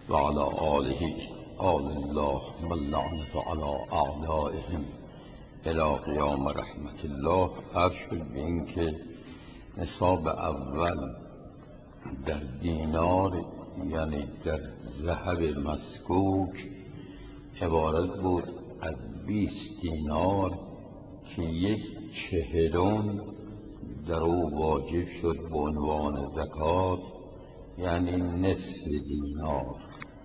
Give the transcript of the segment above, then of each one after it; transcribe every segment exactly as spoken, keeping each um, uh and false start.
و علی آله آل الله و اللعنة علی اعدائهم الی قیام رحمت الله. عرض شد به این که نصاب اول در دینار یعنی در ذهب مسکوک عبارت بود از بیست دینار که یک چهلم در او واجب شد به عنوان زکات، یعنی نصف دینار.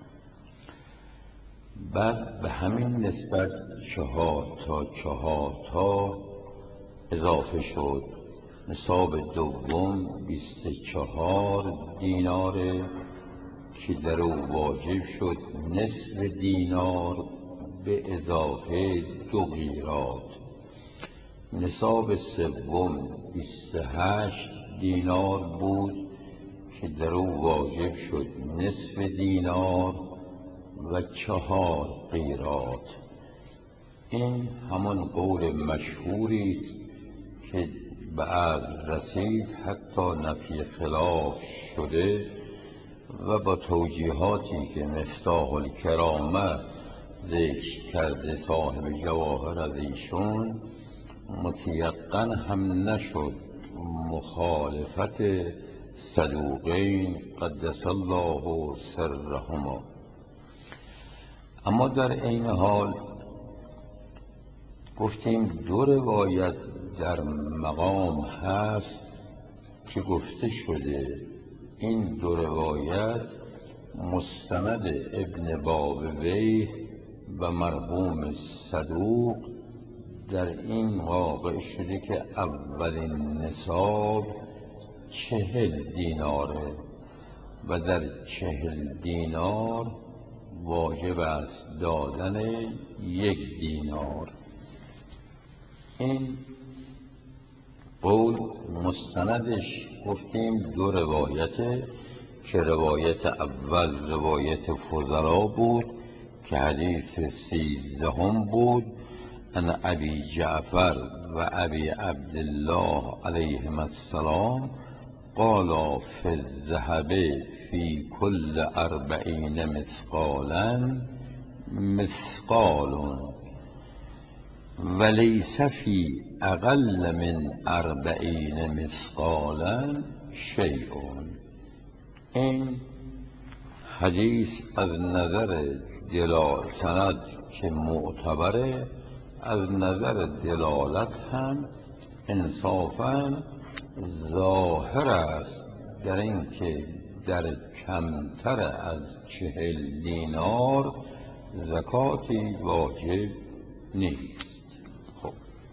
بعد به همین نسبت چهار تا چهار تا اضافه شد. نصاب دوم بیست و چهار دیناره که در او واجب شد نصف دینار به اضافه دو قیراط. نصاب سوم بیست و هشت دینار بود که در او واجب شد نصف دینار و چهار قیراط. این همان قول مشهوری است که بعد رسید حتی نفی خلاف شده و با توجیهاتی که مفتاح الکرامه ذکر کرده صاحب جواهر از ایشون متیقن هم نشد مخالفت صدوقین قدس الله سرهما. اما در این حال گفتیم دو روایت در مقام هست که گفته شده این دو روایت مستند ابن بابویه و مرحوم صدوق در این واقع شده که اولین نصاب چهل دیناره و در چهل دینار واجب است دادن یک دینار. این قول مستندش گفتیم دو روایته که روایت اول روایت فضلا بود که حدیث سیزدهم بود ان ابی جعفر و ابی عبدالله علیهم السلام قال فی الذهب فی کل اربعین مثقالا مثقال ولیس فی اقل من اربعین مثقالا شیء. این حدیث از نظر دلالت سند که معتبره، از نظر دلالت هم انصافاً ظاهر است در این که در کمتر از چهل دینار زکاتی واجب نیست. خب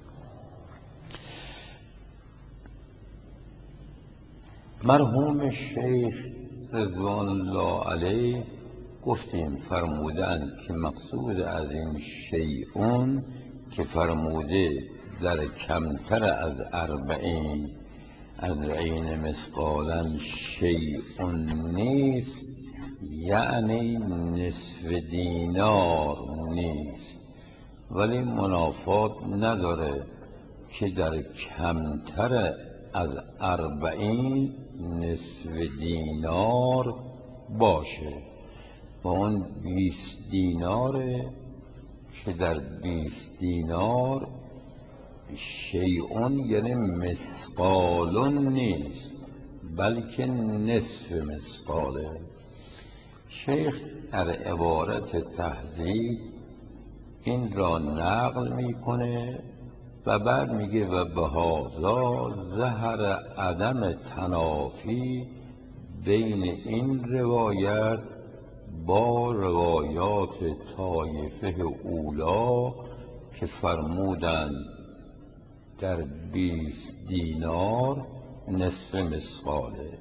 مرحوم شیخ رضوان الله علیه گفتیم فرمودند که مقصود از این شیعون که فرموده در کمتر از اربعین اربعین مثقالا شیعون نیست، یعنی نصف دینار نیست، ولی منافات نداره که در کمتر از اربعین نصف دینار باشه و اون بیست دیناره که در بیست دینار شیعون یعنی مثقالون نیست بلکه نصف مثقاله. شیخ در عبارت تهذیب این را نقل میکنه و بعد میگه و بهذا ظهر عدم تنافی بین این روایت با روایات طایفه اولا که فرمودند در بیست دینار نصف مثقاله.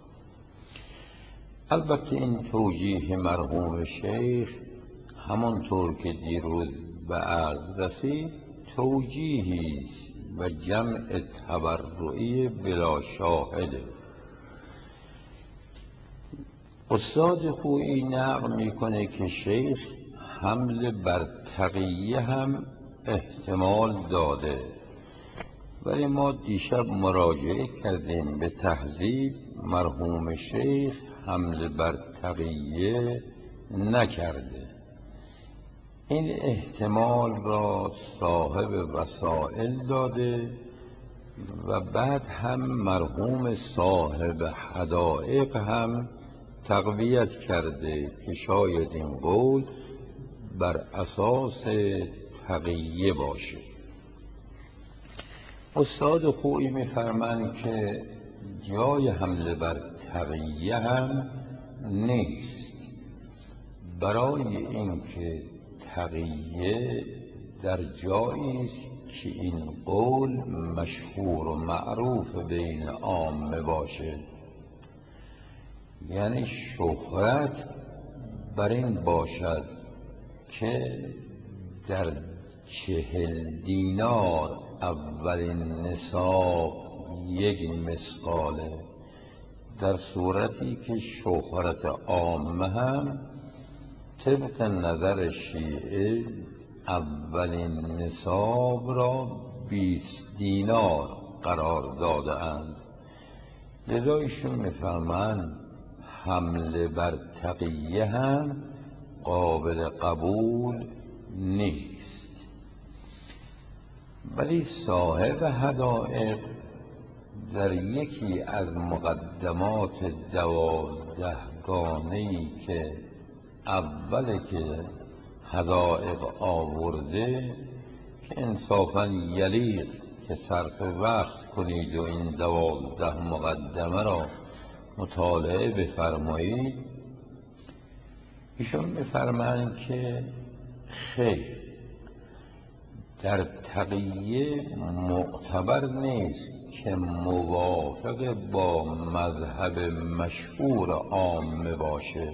البته این توجیه مرحوم شیخ همانطور که دیروز به عرض رسید توجیهی است و جمع تبرعی بلا شاهده. استاد خویی نقل میکنه که شیخ حمل بر تقیه هم احتمال داده، ولی ما دیشب مراجعه کردیم به تهذیب. مرحوم شیخ حمل بر تقیه نکرده. این احتمال را صاحب وسائل داده و بعد هم مرحوم صاحب حدائق هم تقویت کرده که شاید این قول بر اساس تقیه باشه. استاد خویی می‌فرمایند که جای حمله بر تقیه هم نیست، برای اینکه تقیه در جایی است که این قول مشهور و معروف بین عامه باشه، یعنی شهرت بر این باشد که در چهل دینار اولین نصاب یک مثقاله، در صورتی که شهرت عامه هم طبق نظر شیعه اولین نصاب را بیست دینار قرار داده اند. لذا ایشون میفرمایند حمله بر تقیه هم قابل قبول نیست. ولی صاحب حدائق در یکی از مقدمات دوازدهگانه‌ای که اوله که حدائق آورده که انصافاً یلیق که صرف وقت کنید و این دوازده مقدمه را مطالعه بفرمایید، ایشون می‌فرمایند که خیر، در تقیه معتبر نیست که موافق با مذهب مشهور عامه باشه،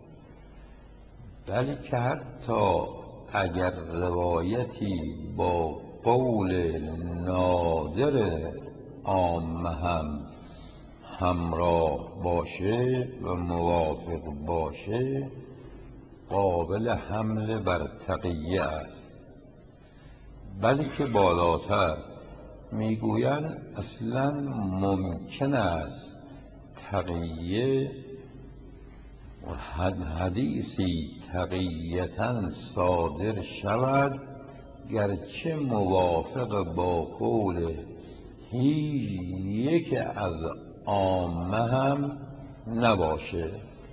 بلکه حتی اگر روایتی با قول نادر عامه هم همراه باشه و موافق باشه قابل حمل بر تقیه است. بلکه بالاتر میگویند اصلا ممکن است تقیه حدیثی تقیةً صادر شود گرچه موافق با قول هیچ یک از عامه هم نباشه.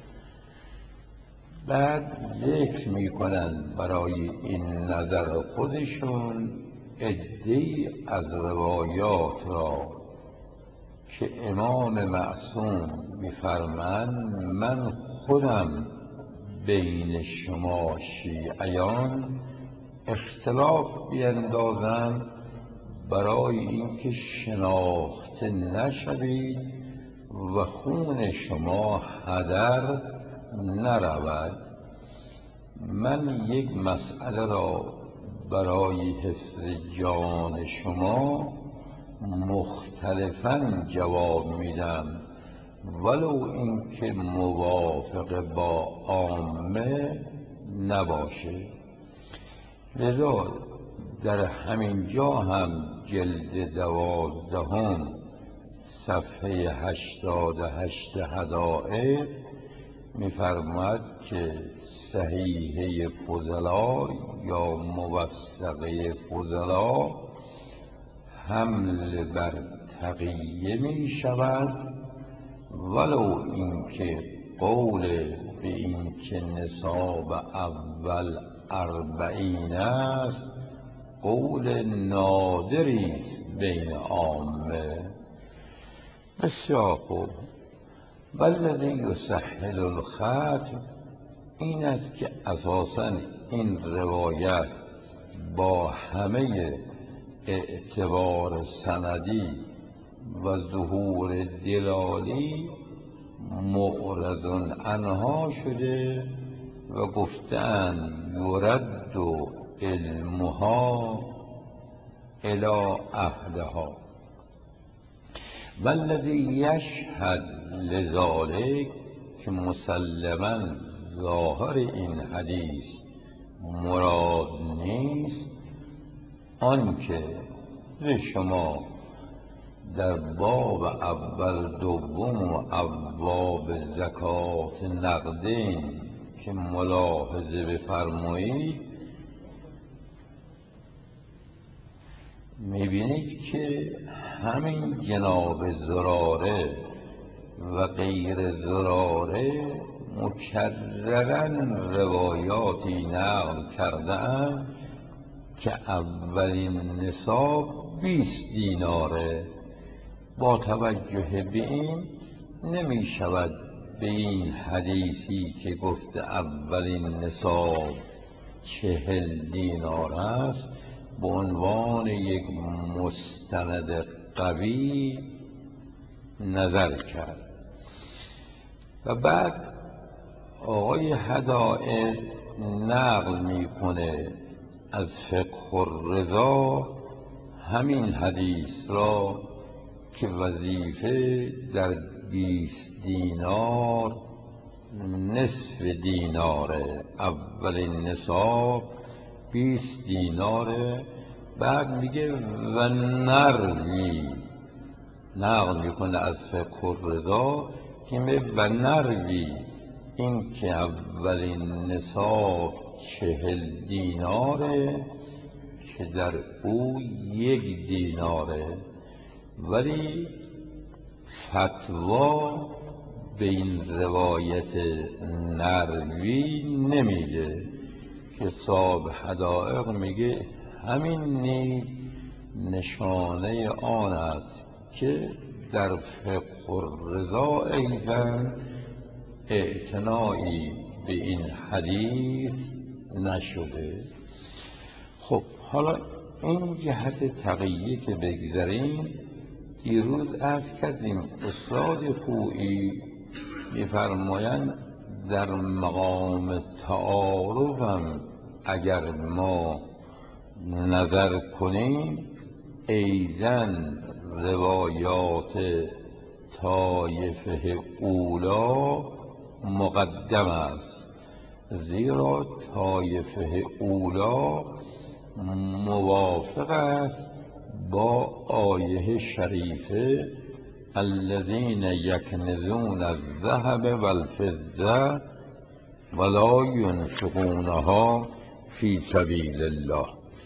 بعد ذکر میکنند برای این نظر خودشون عده‌ای از روایات را که امام معصوم میفرمایند من خودم بین شما شیعیان اختلاف بیندازم برای اینکه شناخته نشوید و خون شما هدر نرود. من یک مسئله را برای حفظ جان شما مختلفاً جواب میدم ولو اینکه موافق با عامه نباشه. لذا در همین جا هم جلد دوازدهم صفحه هشتاد و هشت حدائق میفرماید که صحیحه فضلا یا موثقه فضلا حمل بر تقیه می شود ولو اینکه قول به این که نصاب اول اربعین است قول نادری است بین عامه. بسیار خوب. والذی یسهل الختم این است که اساساً این روایت با همه اعتبار سندی و ظهور دلالی معرض عنها شده و گفتند یرد علمها الی اهلها. والذی یشهد لذلک که مسلماً ظاهر این حدیث مراد نیست آنکه خود شما در باب اول دوم و ابواب زکات نقدین که ملاحظه بفرمایید میبینید که همین جناب زراره و غیر زراره مکررن روایاتی نقل کردن که اولین نصاب بیست دیناره. با توجه به این نمی شود به این حدیثی که گفته اولین نصاب چهل دینار است به عنوان یک مستند قوی نظر کرد. و بعد آقای هدایل نقل میکنه از فقه الرضا همین حدیث را که وظیفه در بیست دینار نصف دیناره، اولین نصاب بیست دیناره. بعد میگه و نروی، نقل میکنه از فقه الرضا که میگه و نروی، این که اولین نصاب چهل دیناره که در او یک دیناره، ولی فتوا به این روایت نروی نمیگه که صاحب حدائق میگه همین نیز نشانه آن است که در فقه الرضا ایضا اعتنایی به این حدیث نشده. خب حالا این جهت تقیه که بگذاریم، دیروز عرض کردیم استاد خویی می‌فرمایند در مقام تعارضم اگر ما نظر کنیم ایضا روایات طایفه اولا مقدم است، زیرا طایفه اولا موافق است با آیه شریفه الذین یکنزون الذهب والفضه ولا ینفقونها فی سبیل الله.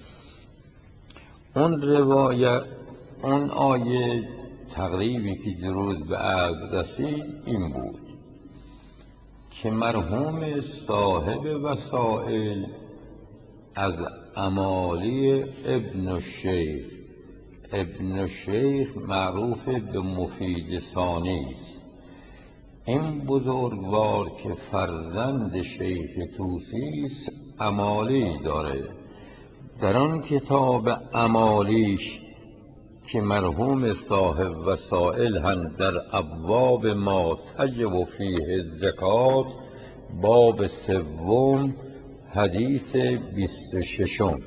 اون روایت، اون آیه تقریبی که دیروز به عرض رسید این بود که مرحوم صاحب وسائل از امالی ابن الشیخ، ابن الشیخ معروف به مفید ثانی است، این بزرگوار که فرزند شیخ طوسی است امالی داره. در آن کتاب امالیش که مرحوم صاحب وسائل هم در ابواب ما تجب فیه الزکات باب سوم حدیث بیست و ششم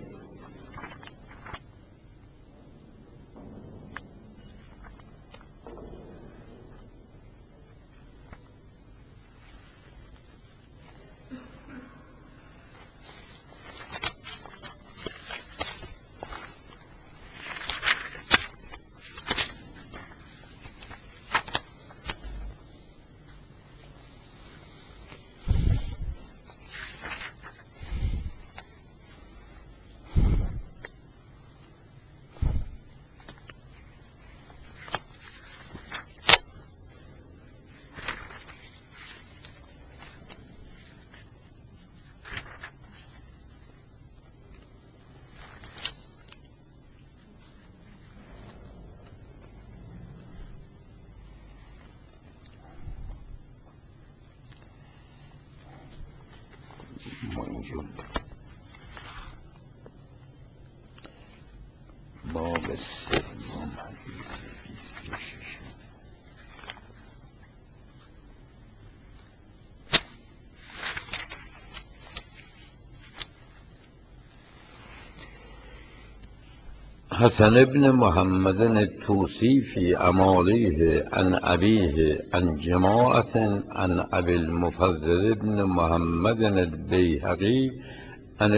باب سوم حدیث بیست و شش. حسن ابن محمد الطوسی فی امالیه عن ابیه عن جماعت عن ابی المفضل ابن محمد البیهقی عن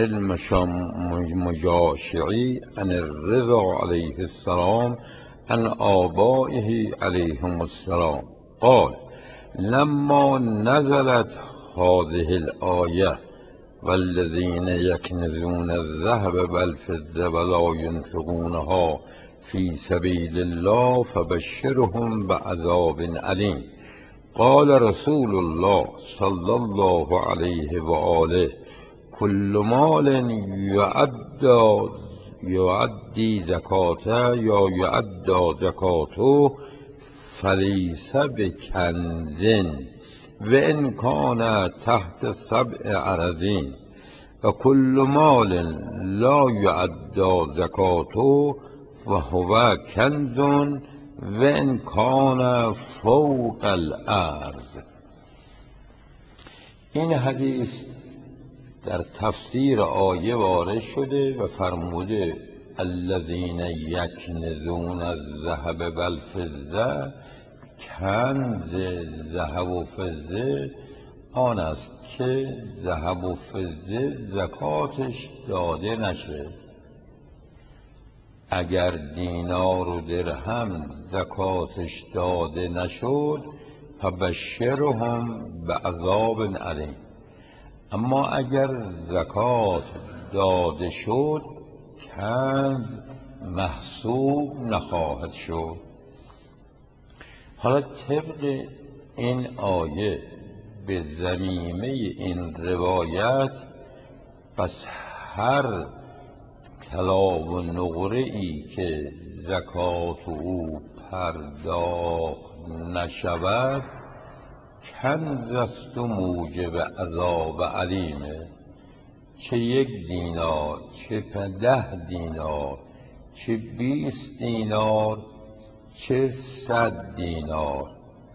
المجاشعی عن الرضا علیه السلام عن آبائه علیهم السلام قال لما نزلت هذه الآية والذين يكنزون الذهب والفضة ولا ينفقونها في سبيل الله فبشرهم بعذاب أليم. قال رسول الله صلى الله عليه وآله كل مال يؤدى یعدی زکاته یا یعدا زکاته فلیس بکنزن و ان کان تحت سبع ارضین و کل مال لا یعدا زکاته و هو کنز و ان کان فوق الارض. این حدیث در تفسیر آیه وارد شده و فرموده الذین یکنزون الذهب والفضه، کنز ذهب و فضه آن است که ذهب و فضه زکاتش داده نشه. اگر دینار و درهم زکاتش داده نشد فبشرهم بعذاب علیم. اما اگر زکات داده شد کنز محسوب نخواهد شد. حالا طبق این آیه به ضمیمه این روایت پس هر طلا و نقره ای که زکات او پرداخت نشود کنز است و موجب عذاب علیمه. چه یک دینار، چه ده دینار، چه بیست دینار، چه صد دینار.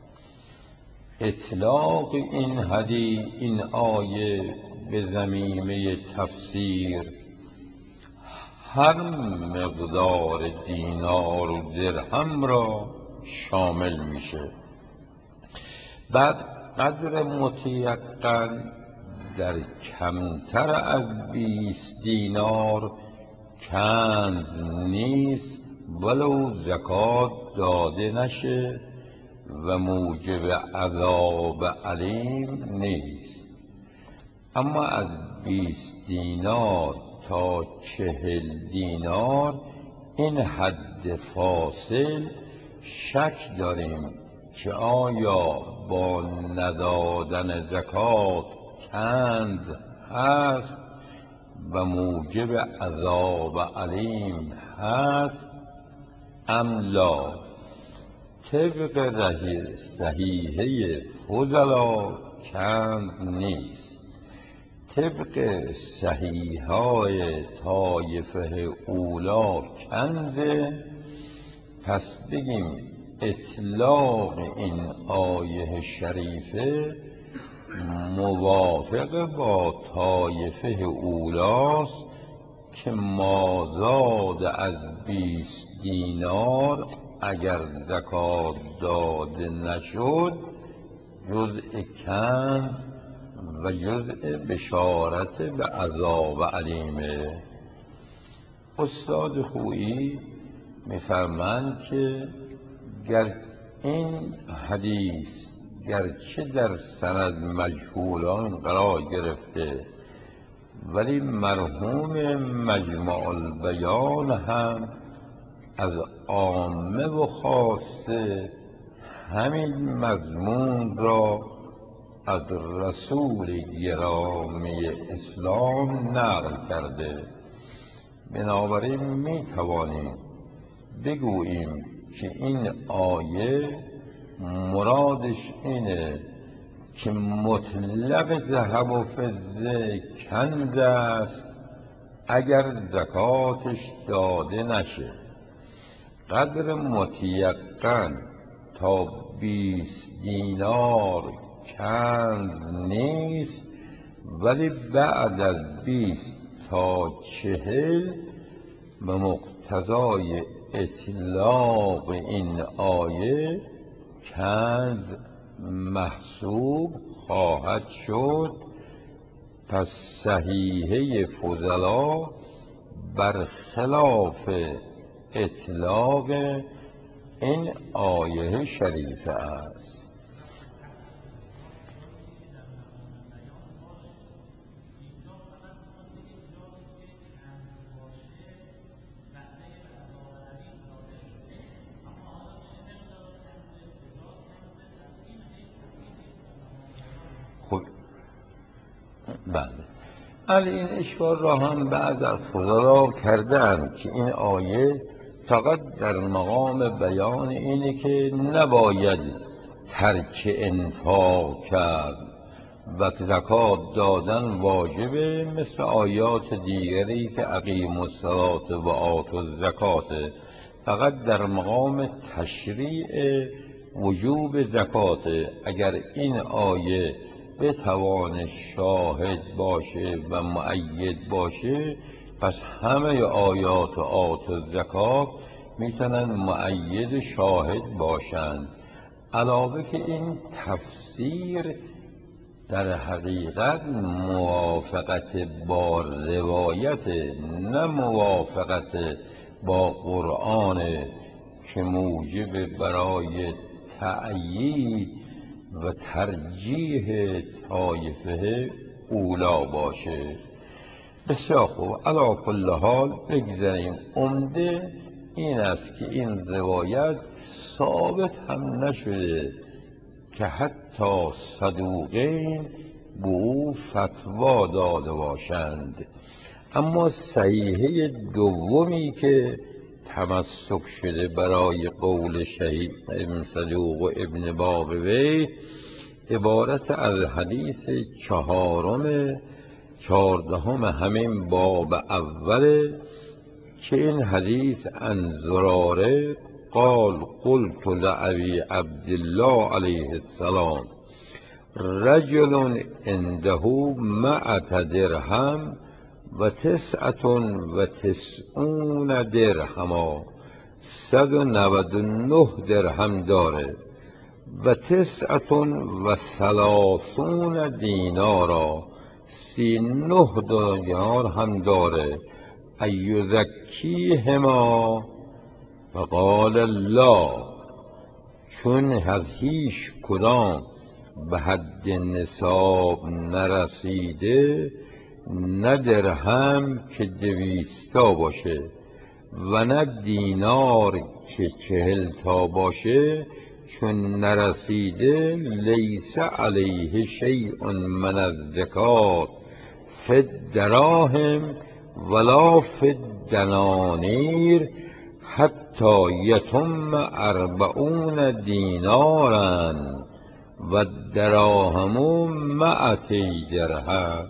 اطلاق این حدیث این آیه به ضمیمه تفسیر هر مقدار دینار و درهم را شامل میشه. بعد قدر متیقن در کمتر از بیست دینار کنز نیست ولو زکات داده نشه و موجب عذاب علیم نیست. اما از بیست دینار تا چهل دینار این حد فاصل شک داریم که آیا با ندادن زکات کنز هست و موجب عذاب علیم هست ام لا. طبق صحیحه فضلا کنز نیست. طبق صحیحای طایفه اولا کنزه. پس بگیم اطلاق این آیه شریفه موافق با طایفه اولاست که مازاد از بیست دینار اگر زکات داده نشد جزء کنز و جزء بشارت به عذاب علیمه. استاد خویی میفرمند که گر این حدیث گرچه در سند مجهولان قرار گرفته ولی مرحوم مجمع البیان هم از عامه و خاصه همین مضمون را از رسول گرامی اسلام نقل کرده. بنابراین می توانیم بگوییم که این آیه مرادش اینه که مطلق ذهب و فضه کنز است اگر زکاتش داده نشه. قدر متیقن تا بیست دینار کنز نیست ولی بعد از بیست تا چهل به مقتضای اطلاق این آیه کنز محسوب خواهد شد. پس صحیحه فضلا برخلاف اطلاق این آیه شریفه است. بله. اهل این اشکال را هم بعض از فضلا کردند که این آیه فقط در مقام بیان اینه که نباید ترک انفاق کرد و زکات دادن واجبه، مثل آیات دیگری که اقیموا الصلاة و آتوا الزکات، فقط در مقام تشریع وجوب زکات. اگر این آیه بتوان شاهد باشه و مؤید باشه، پس همه آیات آت الزکات میتونن مؤید شاهد باشند. علاوه که این تفسیر در حقیقت موافقت با روایت، نه موافقت با قرآن که موجب برای تأیید و ترجیح طایفه اولا باشه. بسیار خوب، علی کل حال بگذاریم. عمده این است که این روایت ثابت هم نشده که حتی صدوقین به او فتوا داده باشند، اما صحیحه دومی که تمسک شده برای قول شهید ابن صدوق و ابن بابوی عبارت از حدیث چهارم چهاردهم همین باب اول، که این حدیث عن زراره قال قلت لأبی عبدالله علیه السلام رجل عنده مئة درهم و تسعة و تسعون درهما، صد و نود و نه درهم داره و تسعة و ثلاثون دینارا، سی نه دینار هم داره، ایزکیهما فقال لا، چون از هیچ کدام به حد نصاب نرسیده، نه درهم که دویستا باشه و نه دینار که چهل تا باشه، چون نرسیده لیس علیه شیء من الزکات فی الدراهم ولا فی الدنانیر حتی یتم اربعون دینارا و الدراهم مئتی درهم.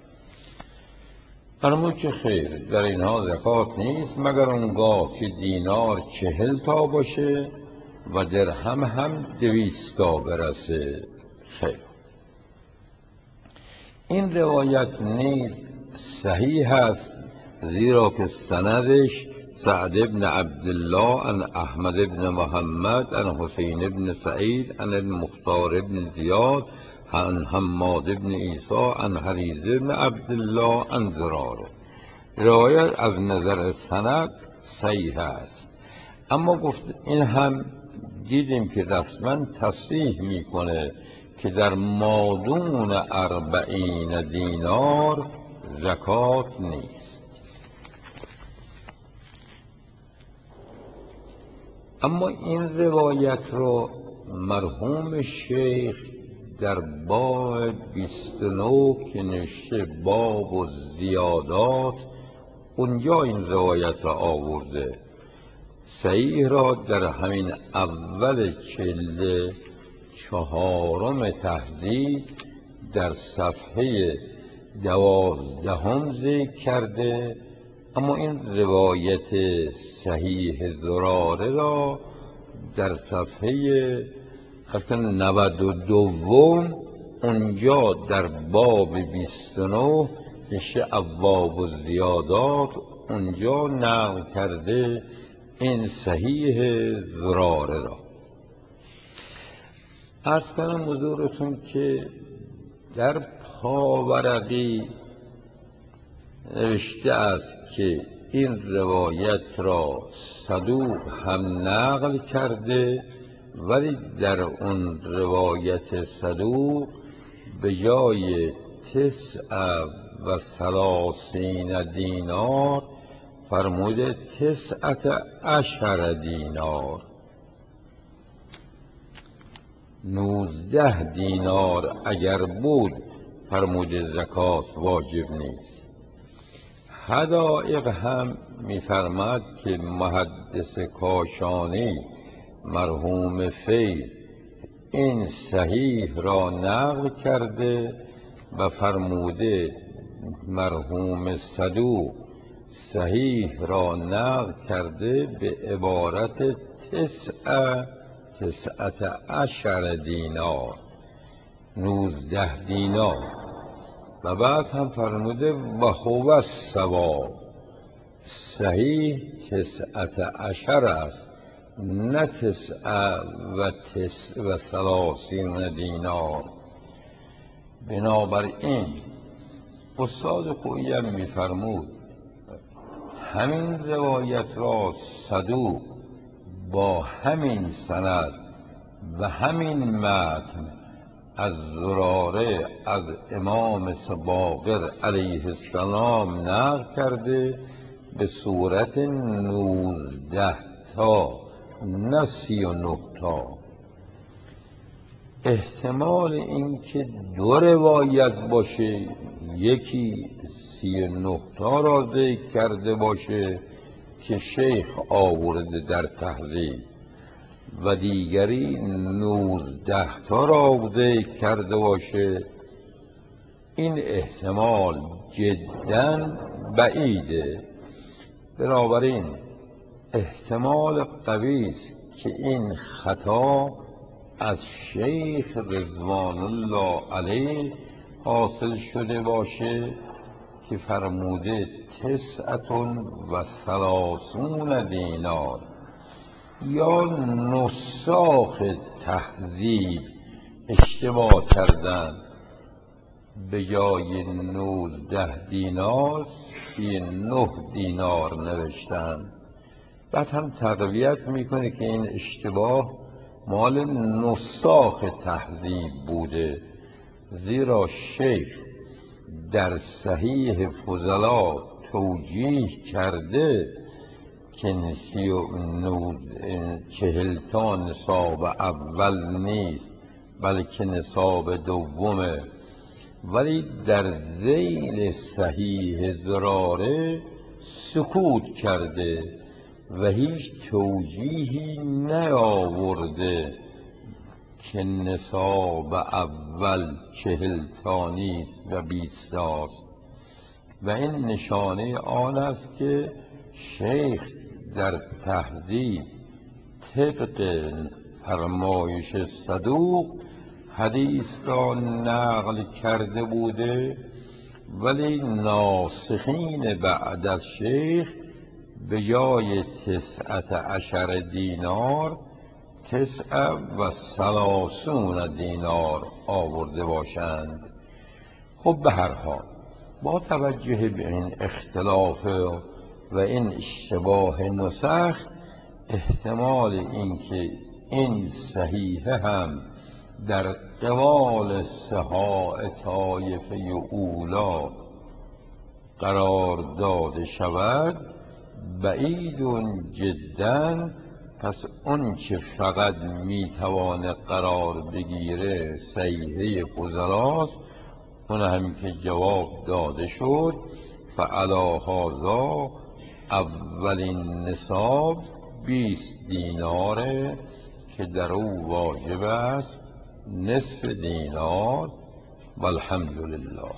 فرمود که خیر، در اینها زکات نیست مگر اونگاه که دینار چهل تا باشه و درهم هم دویست تا برسه. خیر، این روایت نیز صحیح است، زیرا که سندش سعد ابن عبدالله عن احمد ابن محمد عن حسین ابن سعید عن المختار ابن زیاد عن حماد ابن عیسی عن حریز ابن عبدالله عن زراره. روایت از نظر سند صحیح است، اما گفت این هم دیدیم که رسما تصریح میکنه که در مادون اربعین دینار زکات نیست. اما این روایت رو مرحوم شیخ در باب بیست و نه که نوشته باب و زیادات، اونجا این روایت را آورده. صحیح را در همین اول جلد چهارم تهذیب در صفحه دوازدهم ذکر کرده، اما این روایت صحیح زراره را در صفحه نود و دوم اونجا در باب بیست و نه نشه ابواب و زیادات اونجا نقل کرده این صحیح زراره را. عرض کنم حضورتون که در پاورقی نوشته است که این روایت را صدوق هم نقل کرده، ولی در اون روایت صدوق به جای تسع و ثلاثین دینار فرموده تسعت عشر دینار، نوزده دینار اگر بود فرموده زکات واجب نیست. حدائق هم میفرماد که محدث کاشانی مرحوم فیض این صحیح را نقل کرده و فرموده مرحوم صدوق صحیح را نقل کرده به عبارت تسعه تسعت عشر دینار، نوزده دینار. و بعد هم فرموده و هو الصواب، صحیح تسعت عشر است، نه تسعه و تسع و ثلاثین دینار. بنابراین استاد خویی هم میفرمود همین روایت را صدوق با همین سند و همین متن از زراره از امام باقر علیه السلام نقل کرده به صورت نوزده تا، نه سی و نه تا. احتمال اینکه دو روایت باشه، یکی سی و نه تا را ذکر کرده باشه که شیخ آورده در تهذیب و دیگری نوزده تا را ذکر کرده باشه، این احتمال جدا بعیده. بنابراین احتمال قوی است که این خطا از شیخ رضوان الله علیه حاصل شده باشه که فرموده تسعتون و ثلاثون دینار، یا نساخ تهذیب اشتباه کردن، به جای نوزده دینار سی نه دینار نوشتن. بعد هم تقویت میکنه که این اشتباه مال نساخ تهذیب بوده، زیرا شیخ در صحیح فضلا توجیه کرده که چهلتا نصاب اول نیست بلکه نصاب دومه، ولی در ذیل صحیح زراره سکوت کرده و هیچ توجیهی نیاورده که نصاب اول چهلتا نیست و بیستاست. و این نشانه آن است که شیخ در تهذیب طبق فرمایش صدوق حدیث را نقل کرده بوده، ولی ناسخین بعد از شیخ به جای تسعت عشر دینار تسعه و ثلاثون دینار آورده باشند. خب به هر حال با توجه به این اختلاف و این اشتباه نسخ، احتمال اینکه این صحیحه هم در قبال صحاح طایفه اولا قرار داده شود بعید جدا. پس اون چه فقط میتوانه قرار بگیره صحیحه فضلاست، اون هم که جواب داده شد فعلی هذا اولین نصاب بیست دیناره که در او واجب است نصف دینار. والحمد لله.